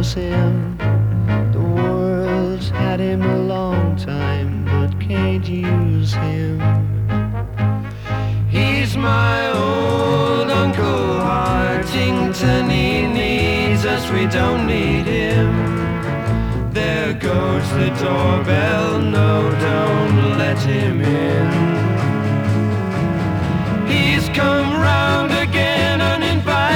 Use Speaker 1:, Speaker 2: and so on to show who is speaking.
Speaker 1: knows him. The world's had him a long time, but can't use him. He's my old Uncle Hartington. He needs us, we don't need him. There goes the doorbell. No